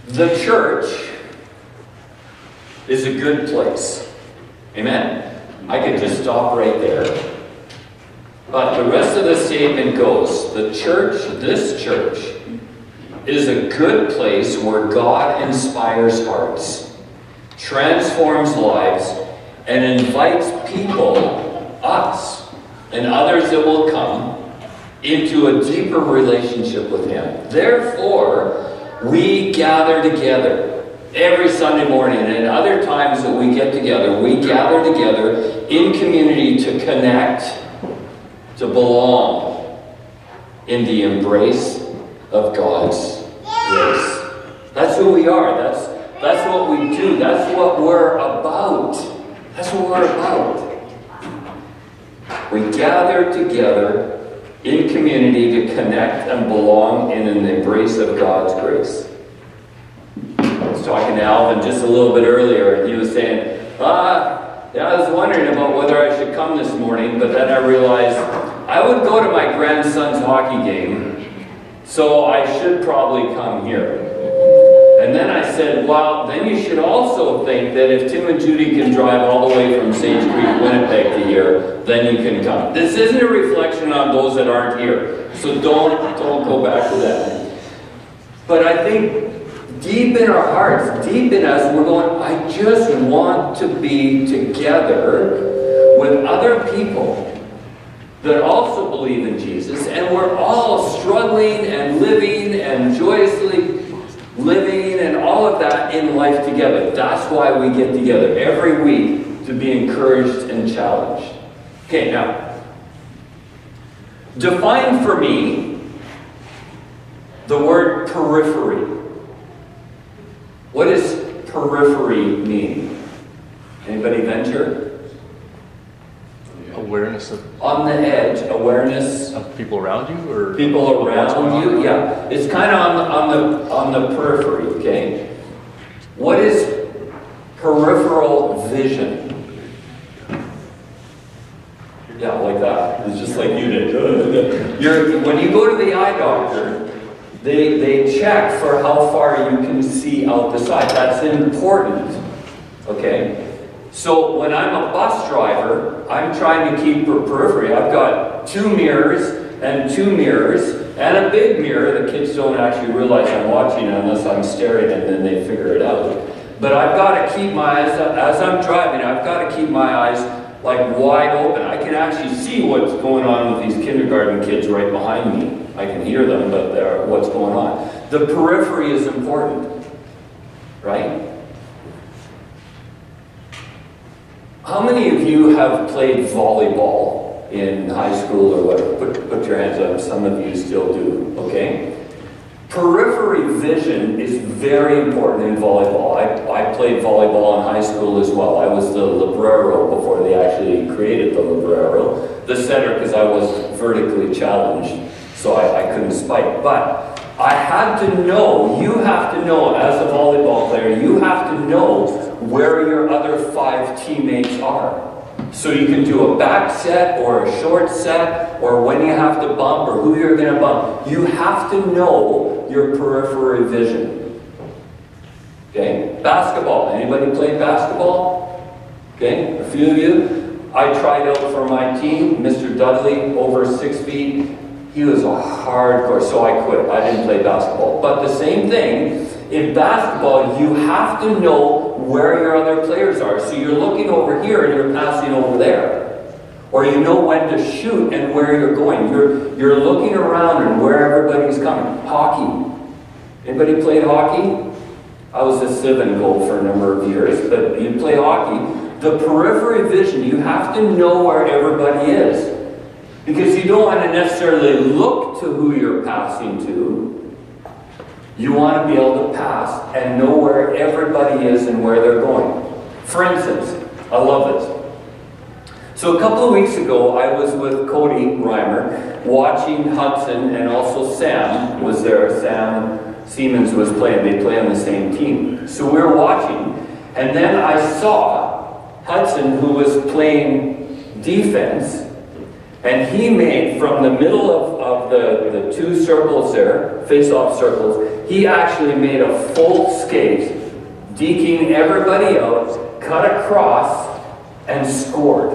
The church is a good place. Amen? I could just stop right there. But the rest of the statement goes, the church, this church, is a good place where God inspires hearts, transforms lives, and invites people, us, and others that will come, into a deeper relationship with Him. Therefore, we gather together every Sunday morning, and other times that we get together, we gather together in community to connect, to belong in the embrace of God's grace. That's who we are. That's what we do. That's what we're about. That's what we're about. We gather together in community to connect and belong in an embrace of God's grace. I was talking to Alvin just a little bit earlier, and he was saying, yeah, I was wondering about whether I should come this morning, but then I realized I would go to my grandson's hockey game, so I should probably come here. And then I said, well, then you should also think that if Tim and Judy can drive all the way from Sage Creek, Winnipeg to here, then you can come. This isn't a reflection on those that aren't here, so don't go back to that. But I think deep in our hearts, deep in us, we're going, I just want to be together with other people that also believe in Jesus, and we're all struggling and living and joyously living and all of that in life together. That's why we get together every week, to be encouraged and challenged. Okay, now, define for me the word periphery. What does periphery mean? Anybody venture? Awareness of... On the edge, awareness... Of people around you? Or people around you, yeah. It's kind of on the periphery, okay? What is peripheral vision? Yeah, like that. It's just like you did. When you go to the eye doctor, they check for how far you can see out the side. That's important, okay? So when I'm a bus driver, I'm trying to keep a periphery. I've got 2 mirrors and 2 mirrors and a big mirror. The kids don't actually realize I'm watching unless I'm staring, and then they figure it out. But I've got to keep my eyes, as I'm driving, I've got to keep my eyes like wide open. I can actually see what's going on with these kindergarten kids right behind me. I can hear them, but what's going on. The periphery is important, right? How many of you have played volleyball in high school or whatever? Put your hands up. Some of you still do, okay? Periphery vision is very important in volleyball. I played volleyball in high school as well. I was the librero before they actually created the librero. The setter, because I was vertically challenged, so I couldn't spike. But I had to know, you have to know, as a volleyball player, you have to know where your other 5 teammates are. So you can do a back set or a short set, or when you have to bump, or who you're going to bump. You have to know your periphery vision. Okay? Basketball. Anybody play basketball? Okay? A few of you. I tried out for my team. Mr. Dudley, over 6 feet. He was a hardcore, so I quit. I didn't play basketball. But the same thing, in basketball, you have to know where your other players are. So you're looking over here and you're passing over there. Or you know when to shoot and where you're going. You're looking around and where everybody's coming. Hockey. Anybody played hockey? I was a Civ and goal for a number of years, but you play hockey. The periphery vision, you have to know where everybody is. Because you don't want to necessarily look to who you're passing to. You want to be able to pass and know where everybody is and where they're going. For instance, I love this. So a couple of weeks ago, I was with Cody Reimer watching Hudson, and also Sam was there. Sam Siemens was playing. They play on the same team. So we were watching, and then I saw Hudson, who was playing defense, and he made, from the middle of of the two circles there, face-off circles, he actually made a full skate, deking everybody out, cut across, and scored.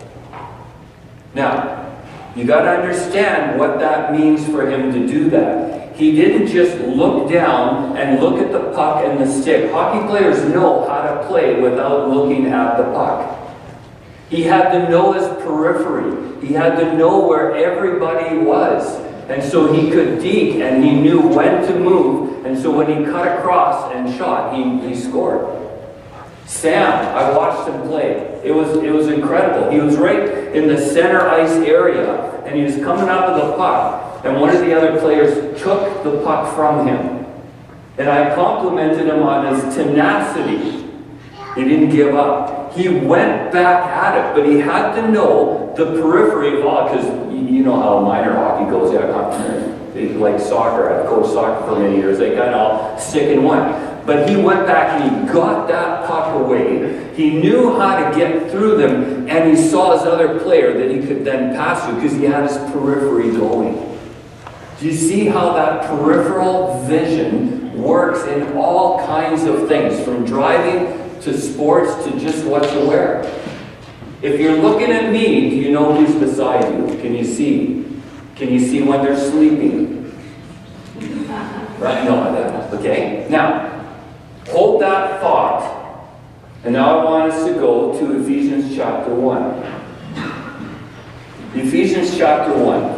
Now, you got to understand what that means for him to do that. He didn't just look down and look at the puck and the stick. Hockey players know how to play without looking at the puck. He had to know his periphery. He had to know where everybody was. And so he could deke, and he knew when to move. And so when he cut across and shot, he scored. Sam, I watched him play. It was incredible. He was right in the center ice area, and he was coming up with the puck. And one of the other players took the puck from him. And I complimented him on his tenacity. He didn't give up. He went back at it, but he had to know the periphery of all, because you know how minor hockey goes. It's like soccer. I've coached soccer for many years. They kind of all stick in one. But he went back and he got that puck away. He knew how to get through them, and he saw his other player that he could then pass to because he had his periphery going. Do you see how that peripheral vision works in all kinds of things, from driving to sports to just what you wear? If you're looking at me, do you know who's beside you? Can you see? Can you see when they're sleeping? Right? No, okay. Now, hold that thought. And now I want us to go to Ephesians chapter 1. Ephesians chapter 1.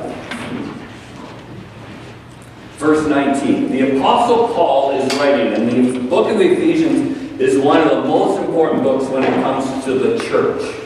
Verse 19. The Apostle Paul is writing, and the book of Ephesians is one of the most important books when it comes to the church.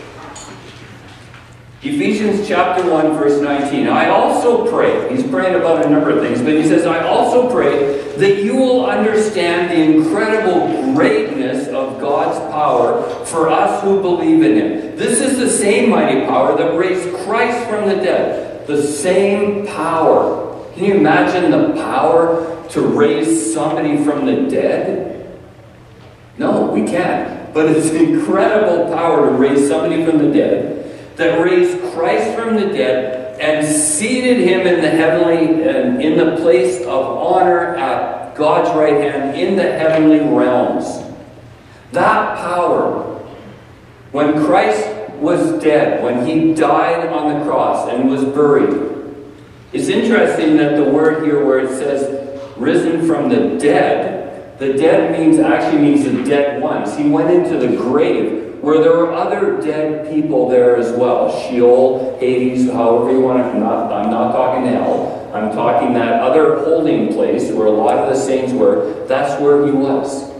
Ephesians chapter 1, verse 19. I also pray, he's praying about a number of things, but he says, I also pray that you will understand the incredible greatness of God's power for us who believe in him. This is the same mighty power that raised Christ from the dead. The same power. Can you imagine the power to raise somebody from the dead? No, we can't. But it's incredible power to raise somebody from the dead, that raised Christ from the dead and seated him in the heavenly, in the place of honor at God's right hand in the heavenly realms. That power, when Christ was dead, when he died on the cross and was buried, it's interesting that the word here where it says risen from the dead actually means the dead ones. He went into the grave where there were other dead people there as well. Sheol, Hades, however you want to, I'm not talking hell. I'm talking that other holding place where a lot of the saints were. That's where he was.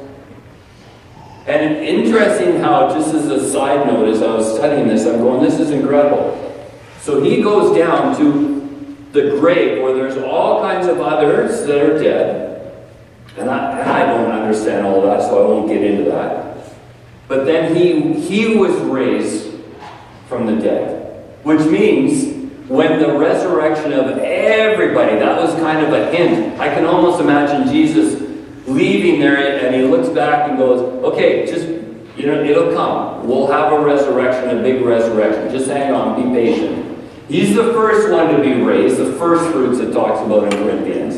And interesting how, just as a side note, as I was studying this, I'm going, this is incredible. So he goes down to the grave where there's all kinds of others that are dead. And I don't understand all that, so I won't get into that. But then he was raised from the dead. Which means when the resurrection of everybody, that was kind of a hint. I can almost imagine Jesus leaving there, and he looks back and goes, okay, just, it'll come. We'll have a resurrection, a big resurrection. Just hang on, be patient. He's the first one to be raised, the first fruits it talks about in Corinthians.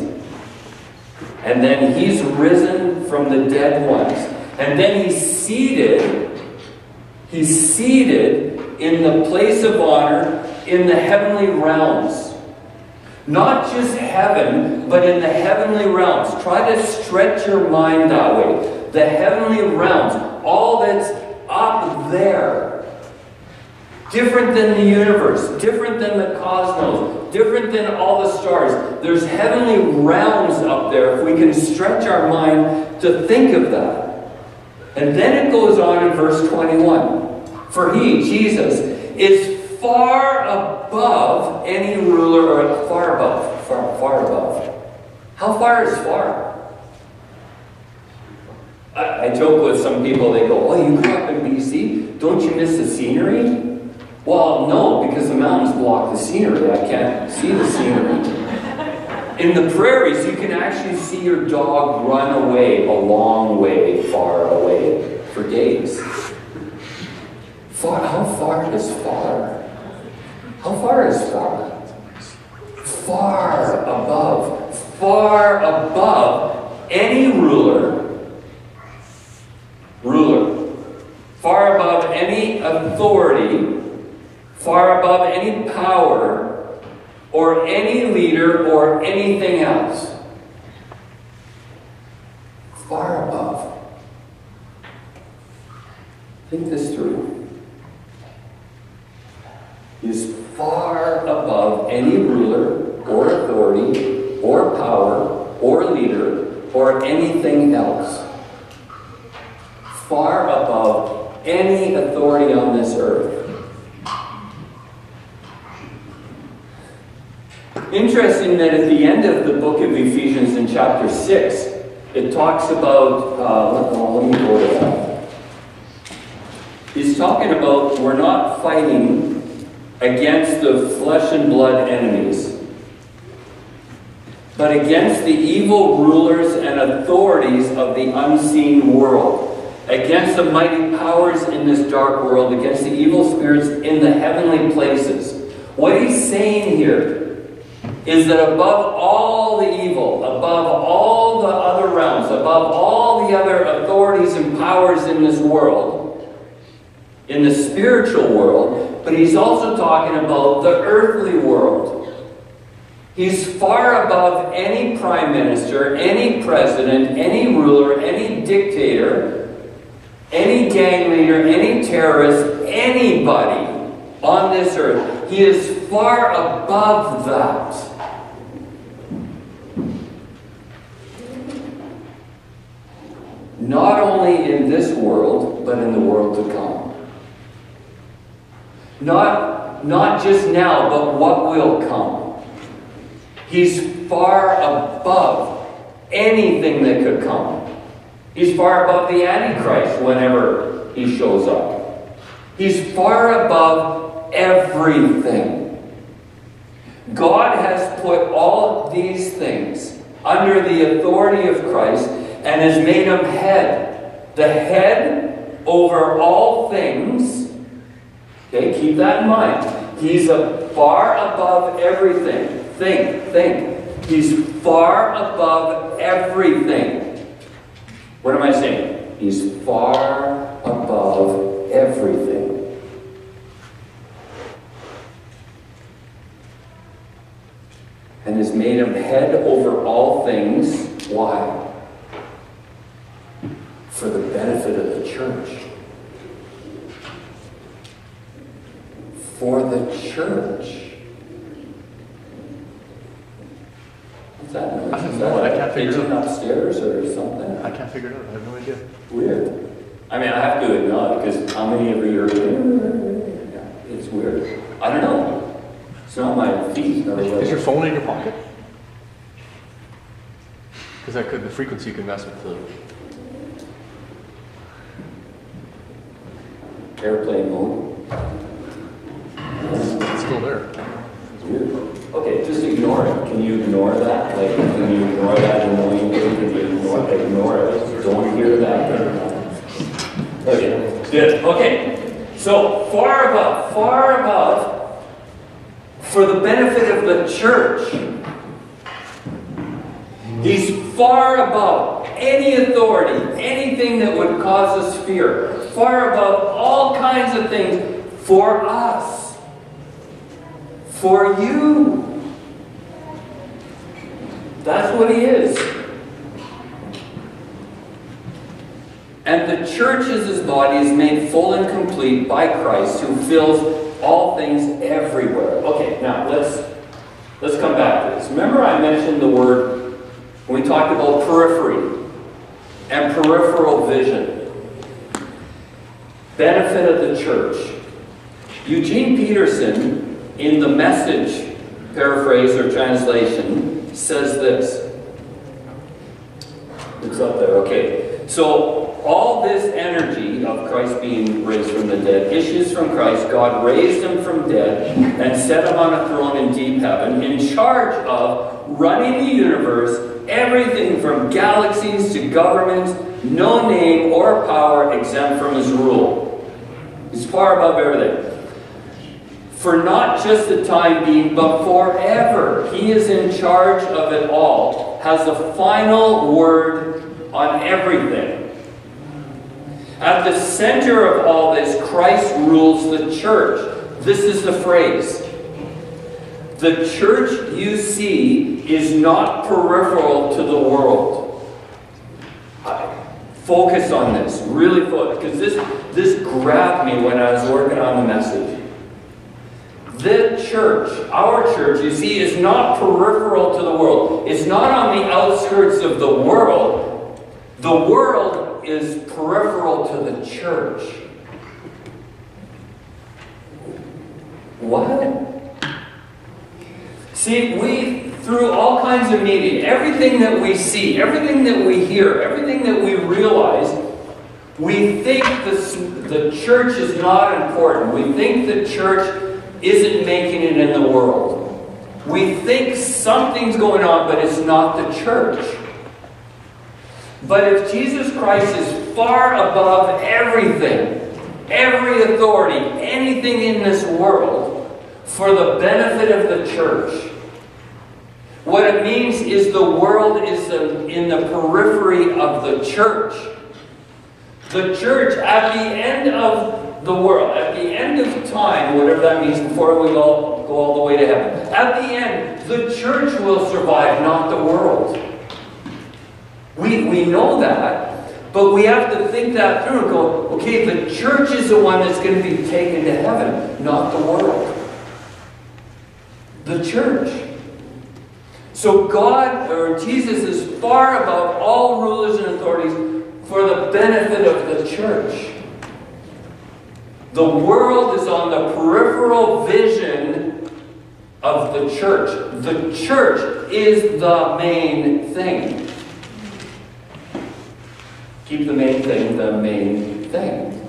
And then he's risen from the dead ones. And then he's seated in the place of honor in the heavenly realms. Not just heaven, but in the heavenly realms. Try to stretch your mind that way. The heavenly realms, all that's up there. Different than the universe, different than the cosmos, different than all the stars. There's heavenly realms up there if we can stretch our mind to think of that. And then it goes on in verse 21. For he, Jesus, is far above any ruler, or far above. How far is far? I joke with some people, they go, oh, you grew up in BC? Don't you miss the scenery? Well, no, because the mountains block the scenery. I can't see the scenery. In the prairies, you can actually see your dog run away a long way, far away, for days. How far is far? How far is far? far above any ruler, far above any authority, far above any power, or any leader, or anything else. Far above. Think this through. He is far above any ruler, or authority, or power, or leader, or anything else. Far above any authority on this earth. Interesting that at the end of the book of Ephesians in chapter 6, it talks about, let me go to that. He's talking about we're not fighting against the flesh and blood enemies, but against the evil rulers and authorities of the unseen world, against the mighty powers in this dark world, against the evil spirits in the heavenly places. What he's saying here is that above all the evil, above all the other realms, above all the other authorities and powers in this world, in the spiritual world, but he's also talking about the earthly world. He's far above any prime minister, any president, any ruler, any dictator, any gang leader, any terrorist, anybody on this earth. He is far above that. Not only in this world, but in the world to come. Not just now, but what will come. He's far above anything that could come. He's far above the Antichrist whenever he shows up. He's far above everything. God has put all these things under the authority of Christ and has made him head. The head over all things. Okay, keep that in mind. He's far above everything. Think. He's far above everything. What am I saying? He's far above everything. And has made him head over all things. Why? For the benefit of the church. For the church. What's that noise? I don't know. I can't figure it out. Upstairs or something? I can't figure it out. I have no idea. Weird. I mean, I have to acknowledge, because how many of you are yeah, it's weird. I don't know. It's not my feet. Is your phone in your pocket? Because the frequency can mess with the... Airplane mode. It's still there. It's weird. Okay, just ignore it. Can you ignore that? Like, can you ignore that annoying thing? Can you ignore it? Don't hear that. Okay, good. Okay, so far above, for the benefit of the church. He's far above any authority, anything that would cause us fear. Far above all kinds of things for us. For you. That's what he is. And the church as his body is made full and complete by Christ, who fills all things everywhere. Okay, now let's come back to this. Remember I mentioned the word when we talked about periphery and peripheral vision. Benefit of the church. Eugene Peterson, in the Message paraphrase or translation, says this. It's up there, okay. So, all this energy of Christ being raised from the dead issues from Christ. God raised him from dead and set him on a throne in deep heaven, in charge of running the universe, everything from galaxies to governments, no name or power exempt from his rule. He's far above everything. for not just the time being, but forever. He is in charge of it all, has the final word on everything. At the center of all this, Christ rules the church. This is the phrase. The church you see is not peripheral to the world. Focus on this, really focus, because this grabbed me when I was working on the message. The church, our church, you see, is not peripheral to the world. It's not on the outskirts of the world. The world is peripheral to the church. What? See, through all kinds of media, everything that we see, everything that we hear, everything that we realize, we think the church is not important. We think the church isn't making it in the world. We think something's going on, but it's not the church. But if Jesus Christ is far above everything, every authority, anything in this world, for the benefit of the church, what it means is the world is in the periphery of the church. The church, at the end of the world, at the end of time, whatever that means, before we all go all the way to heaven, at the end, the church will survive, not the world. We know that, but we have to think that through and go, okay, the church is the one that's going to be taken to heaven, not the world. The church. So God, or Jesus, is far above all rulers and authorities for the benefit of the church. The world is on the peripheral vision of the church. The church is the main thing. Keep the main thing the main thing.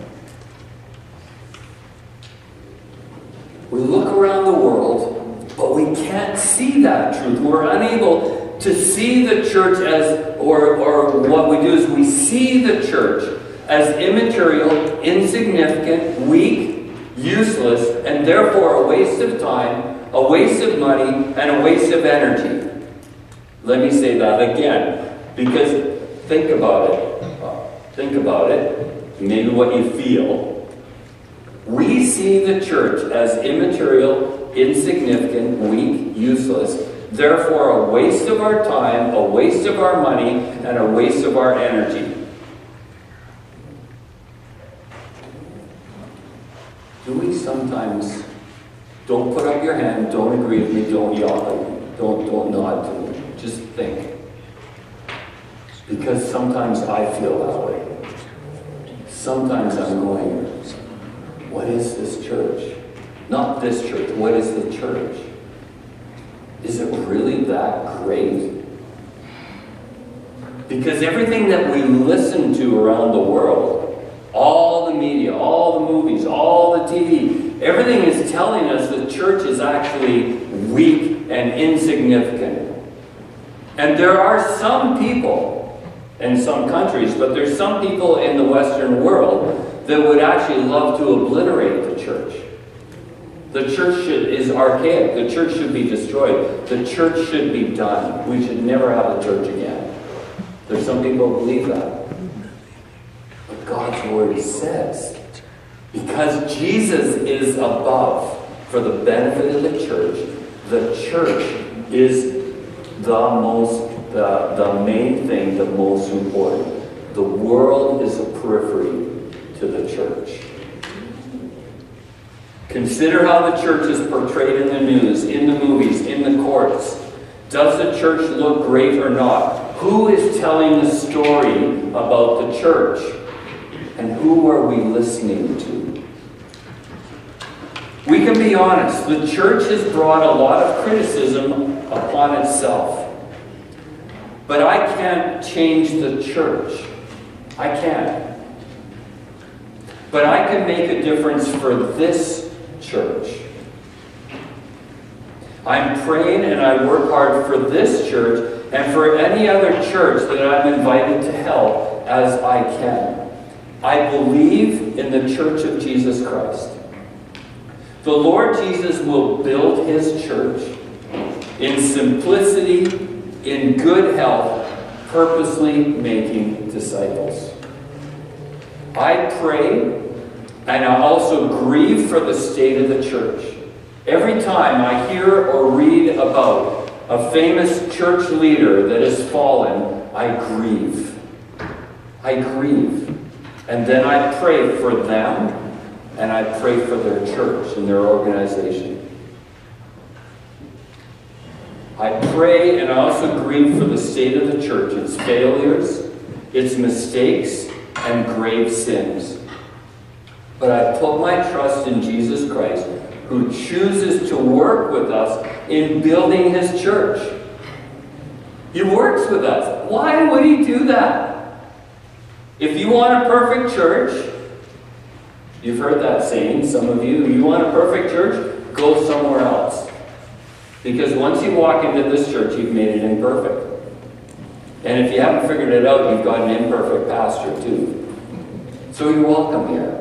We look around the world, but we can't see that truth. We're unable to see the church as, or what we do is we see the church as immaterial, insignificant, weak, useless, and therefore a waste of time, a waste of money, and a waste of energy. Let me say that again, because think about it. Think about it, maybe what you feel. We see the church as immaterial, insignificant, weak, useless, therefore a waste of our time, a waste of our money, and a waste of our energy. Do we sometimes, don't put up your hand, don't agree with me, don't yell, don't nod to me, just think. Because sometimes I feel that way. Sometimes I'm going, what is this church? Not this church, what is the church? Is it really that great? Because everything that we listen to around the world, all the media, all the movies, all the TV, everything is telling us the church is actually weak and insignificant. And there are some people in some countries, but there's some people in the Western world that would actually love to obliterate the church. The church is archaic. The church should be destroyed. The church should be done. We should never have a church again. There's some people who believe that. But God's word says, because Jesus is above for the benefit of the church is the main thing, the most important. The world is a periphery to the church. Consider how the church is portrayed in the news, in the movies, in the courts. Does the church look great or not? Who is telling the story about the church? And who are we listening to? We can be honest, the church has brought a lot of criticism upon itself. But I can't change the church. I can't. But I can make a difference for this church. I'm praying and I work hard for this church and for any other church that I'm invited to help as I can. I believe in the Church of Jesus Christ. The Lord Jesus will build his church in simplicity, in good health, purposely making disciples. I pray, and I also grieve for the state of the church. Every time I hear or read about a famous church leader that has fallen, I grieve. I grieve. And then I pray for them, and I pray for their church and their organization. I pray and I also grieve for the state of the church, its failures, its mistakes, and grave sins. But I put my trust in Jesus Christ, who chooses to work with us in building his church. He works with us. Why would he do that? If you want a perfect church, you've heard that saying, some of you, you want a perfect church, go somewhere else. Because once you walk into this church, you've made it imperfect. And if you haven't figured it out, you've got an imperfect pastor too. So you're welcome here.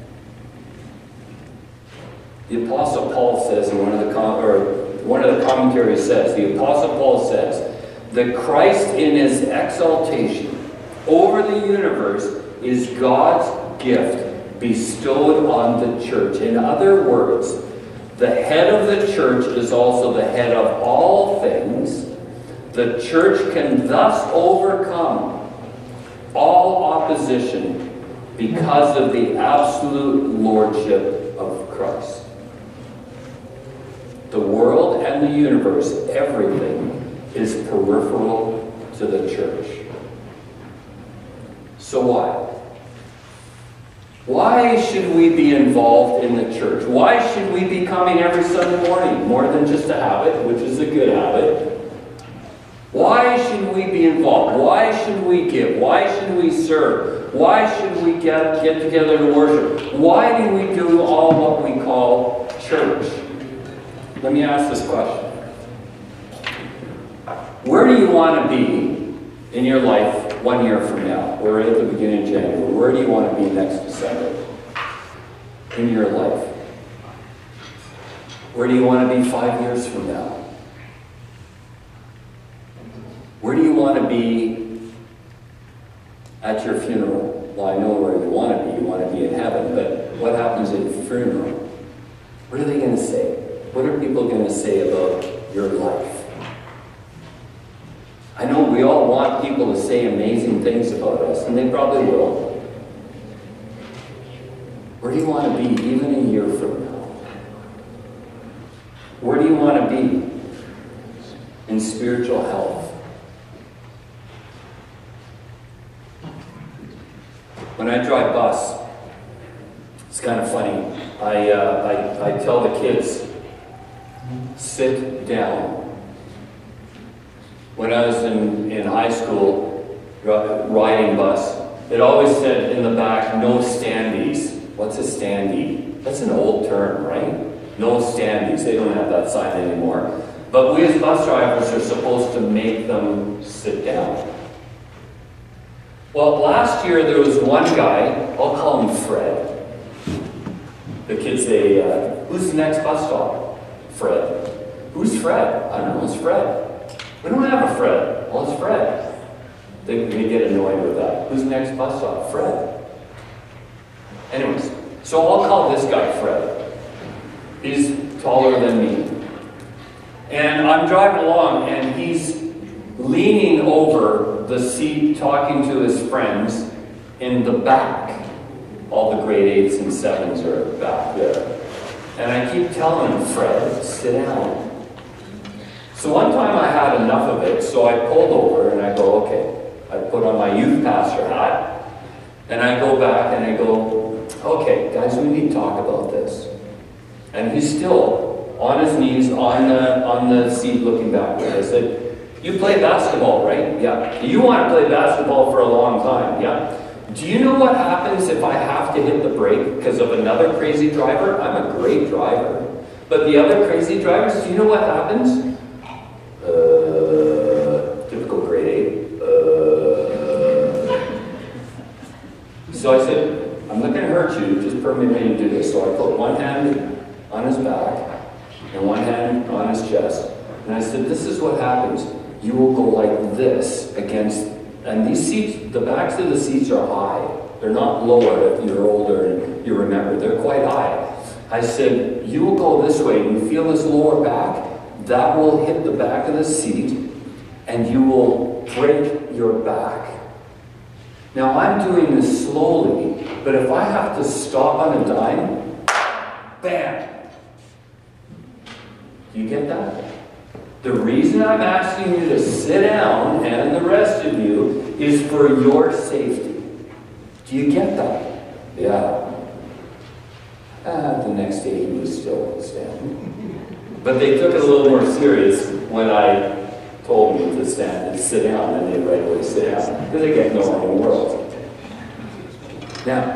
The Apostle Paul says in one of the commentaries says, the Apostle Paul says that Christ in his exaltation over the universe is God's gift bestowed on the church. In other words, the head of the church is also the head of all things. The church can thus overcome all opposition because of the absolute lordship of Christ. The world and the universe, everything, is peripheral to the church. So why? Why should we be involved in the church? Why should we be coming every Sunday morning? More than just a habit, which is a good habit. Why should we be involved? Why should we give? Why should we serve? Why should we get together to worship? Why do we do all what we call church? Let me ask this question. Where do you want to be in your life 1 year from now? We're at the beginning of January. Where do you want to be next December in your life? Where do you want to be 5 years from now? Where do you want to be at your funeral? Well, I know where you want to be. You want to be in heaven. But what happens at your funeral? What are they going to say? What are people going to say about your life? I know we all want people to say amazing things about us, and they probably will. Where do you want to be even a year from now? Where do you want to be in spiritual health? When I drive bus, it's kind of funny. I tell the kids, sit down. When I was in high school, riding bus, it always said in the back, no standees. What's a standee? That's an old term, right? No standees. They don't have that sign anymore. But we as bus drivers are supposed to make them sit down. Well, last year there was one guy, I'll call him Fred. The kids say, who's the next bus stop? Fred. Who's Fred? I don't know, it's Fred. We don't have a Fred. Well, it's Fred. They get annoyed with that. Who's the next bus stop? Fred. Anyways, so I'll call this guy Fred. He's taller than me. And I'm driving along, and he's leaning over the seat talking to his friends in the back. All the grade 8s and 7s are back there. And I keep telling him, Fred, sit down. So one time I had enough of it, so I pulled over and I go, okay. I put on my youth pastor hat, and I go back and I go, okay, guys, we need to talk about this. And he's still on his knees on the seat looking backward. I said, you play basketball, right? Yeah. You want to play basketball for a long time, yeah? Do you know what happens if I have to hit the brake because of another crazy driver? I'm a great driver. But the other crazy drivers, do you know what happens? Typical grade 8. So I said, I'm not going to hurt you, just permit me to do this. So I put one hand on his back and one hand on his chest. And I said, this is what happens. You will go like this against, and these seats, the backs of the seats are high. They're not lower if you're older and you remember. They're quite high. I said, you will go this way and you feel this lower back. That will hit the back of the seat and you will break your back. Now I'm doing this slowly, but if I have to stop on a dime, bam! Do you get that? The reason I'm asking you to sit down, and the rest of you, is for your safety. Do you get that? Yeah. The next day he was still standing. But they took it a little more serious when I told them to stand and sit down, and they right away sit down, because they get nowhere in the world. Now,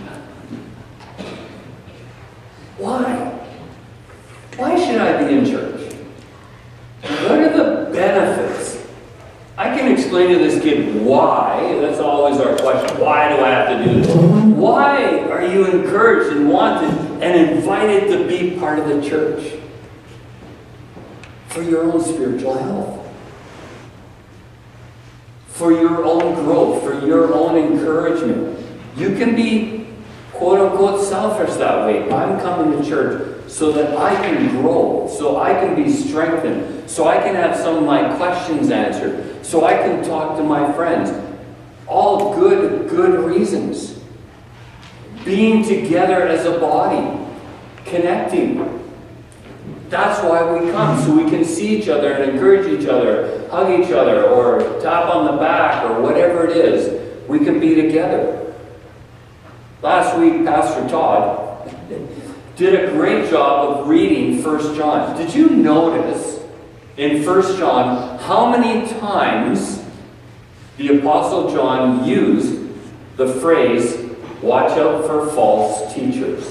why? Why should I be in church? What are the benefits? I can explain to this kid why. That's always our question. Why do I have to do this? Why are you encouraged and wanted and invited to be part of the church? For your own spiritual health. For your own growth. For your own encouragement. You can be, quote-unquote, selfish that way. I'm coming to church so that I can grow, so I can be strengthened, so I can have some of my questions answered, so I can talk to my friends. All good reasons. Being together as a body, connecting. That's why we come, so we can see each other and encourage each other, hug each other, or tap on the back, or whatever it is. We can be together. Last week, Pastor Todd did a great job of reading 1 John. Did you notice in 1 John how many times the Apostle John used the phrase, watch out for false teachers?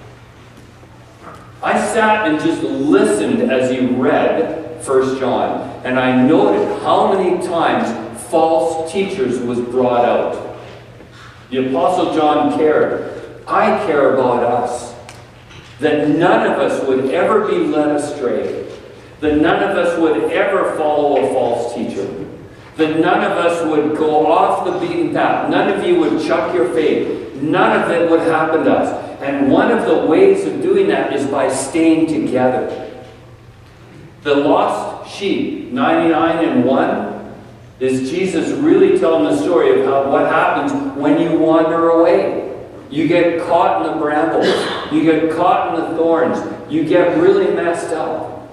I sat and just listened as he read 1 John, and I noted how many times false teachers was brought out. The Apostle John cared. I care about us. That none of us would ever be led astray. That none of us would ever follow a false teacher. That none of us would go off the beaten path. None of you would chuck your faith. None of it would happen to us. And one of the ways of doing that is by staying together. The lost sheep, 99 and 1, is Jesus really telling the story of how, what happens when you wander away. You get caught in the brambles. You get caught in the thorns. You get really messed up.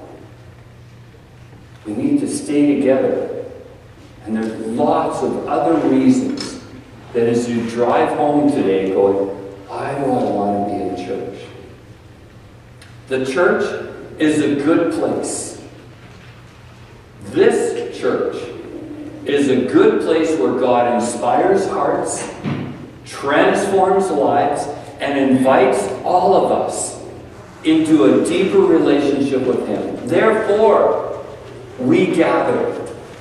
We need to stay together. And there's lots of other reasons that as you drive home today going, why do I want to be in church? The church is a good place. This church is a good place where God inspires hearts, transforms lives, and invites all of us into a deeper relationship with Him. Therefore, we gather.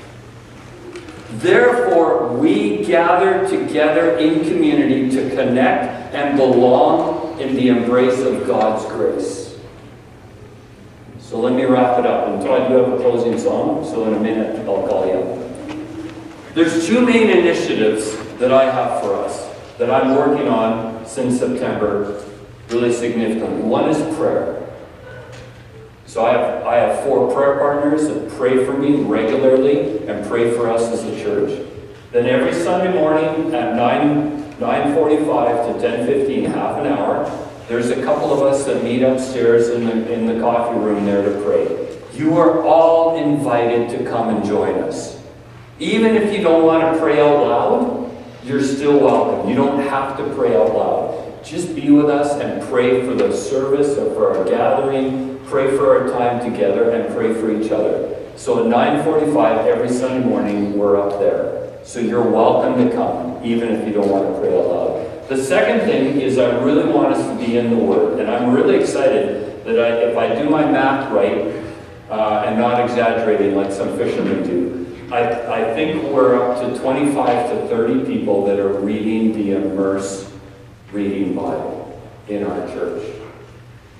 Therefore, we gather together in community to connect and belong in the embrace of God's grace. So let me wrap it up. And Todd, you have a closing song, so in a minute I'll call you up. There's two main initiatives that I have for us that I'm working on since September, really significantly. One is prayer. So I have 4 prayer partners that pray for me regularly and pray for us as a church. Then every Sunday morning at 9:45 to 10:15, half an hour, there's a couple of us that meet upstairs in the coffee room there to pray. You are all invited to come and join us. Even if you don't want to pray out loud, you're still welcome. You don't have to pray out loud. Just be with us and pray for the service or for our gathering, pray for our time together, and pray for each other. So at 9:45 every Sunday morning, we're up there. So you're welcome to come, even if you don't want to pray out loud. The second thing is I really want us to be in the Word. And I'm really excited that if I do my math right, and not exaggerating like some fishermen do, I think we're up to 25 to 30 people that are reading the Immerse Reading Bible in our church.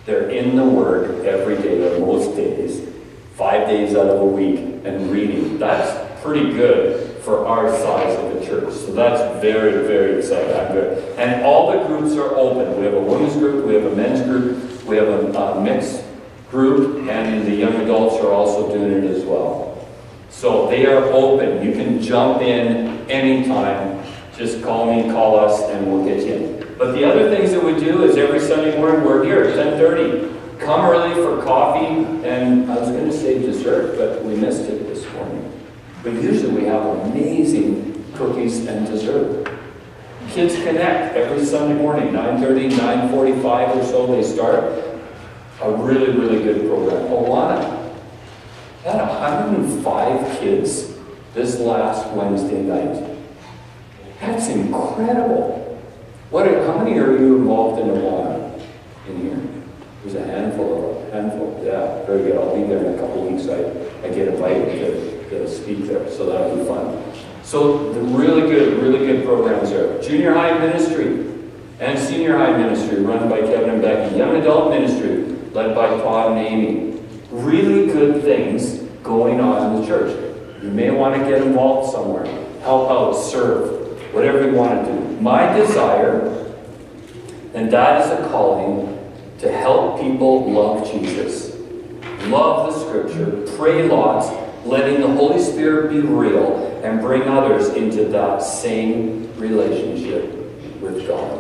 They're in the Word every day, or most days, 5 days out of a week, and reading. That's pretty good for our size of a church. So that's very, very exciting. I'm good. And all the groups are open. We have a women's group, we have a men's group, we have a mixed group, and the young adults are also doing it as well. So they are open. You can jump in anytime. Just call me, call us, and we'll get you in. But the other things that we do is every Sunday morning we're here at 10:30. Come early for coffee, and I was going to say dessert, but we missed it this morning. But usually we have amazing cookies and dessert. Kids Connect every Sunday morning, 9:30, 9:45 or so they start. A really, really good program. Awana had 105 kids this last Wednesday night. That's incredible. How many are you involved in Awana in here? There's a handful. Yeah, very good. I'll be there in a couple weeks. I get invited to speak there, so that'll be fun. So the really good programs there. Junior high ministry and senior high ministry run by Kevin and Becky. Young adult ministry led by Todd and Amy. Really good things going on in the church. You may want to get involved somewhere. Help out, serve, whatever you want to do. My desire, and that is a calling, to help people love Jesus, love the Scripture, pray lots, letting the Holy Spirit be real, and bring others into that same relationship with God.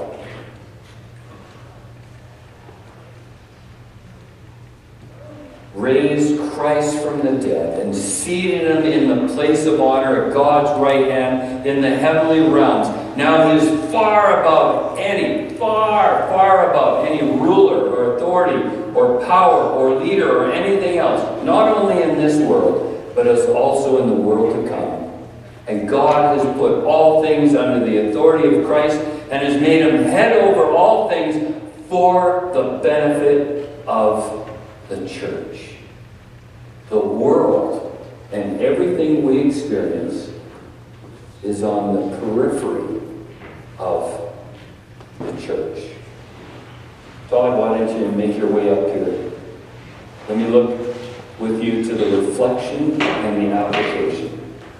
Raised Christ from the dead and seated him in the place of honor at God's right hand in the heavenly realms. Now he is far above any ruler or authority or power or leader or anything else, not only in this world, but as also in the world to come. And God has put all things under the authority of Christ and has made him head over all things for the benefit of the church. The world and everything we experience is on the periphery of the church. Todd, why don't you make your way up here? Let me look with you to the reflection and the application.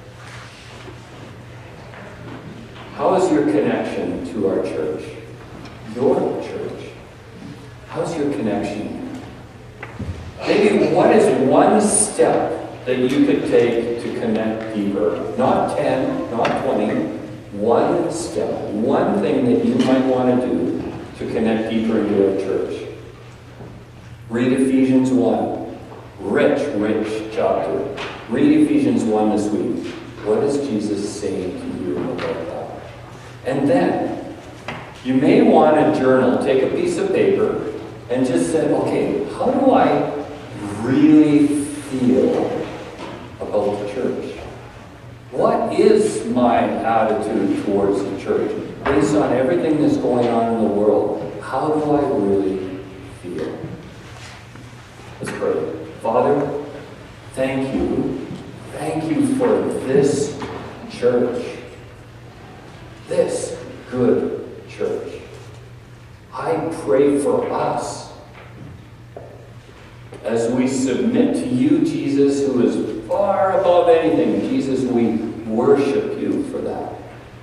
How is your connection to our church? Your church. How's your connection? Maybe what is one step that you could take to connect deeper? Not 10, not 20. One step, one thing that you might want to do to connect deeper into our church. Read Ephesians 1. Rich chapter. Read Ephesians 1 this week. What is Jesus saying to you about that? And then, you may want to journal. Take a piece of paper and just say, okay, how do I really feel about the church? What is my attitude towards the church? Based on everything that's going on in the world, how do I really feel? Let's pray. Father, thank you. Thank you for this church. This good church. I pray for us as we submit to you, Jesus, who is far above anything. Jesus, we worship you for that.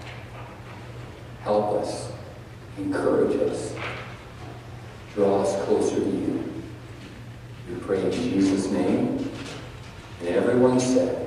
Help us. Encourage us. Draw us closer to you. We pray in Jesus' name. And everyone said,